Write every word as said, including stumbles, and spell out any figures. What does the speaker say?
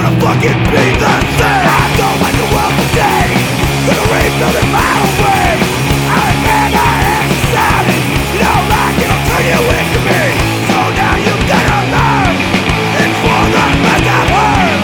fucking be the same. I don't like the world today. It'll rebuild in my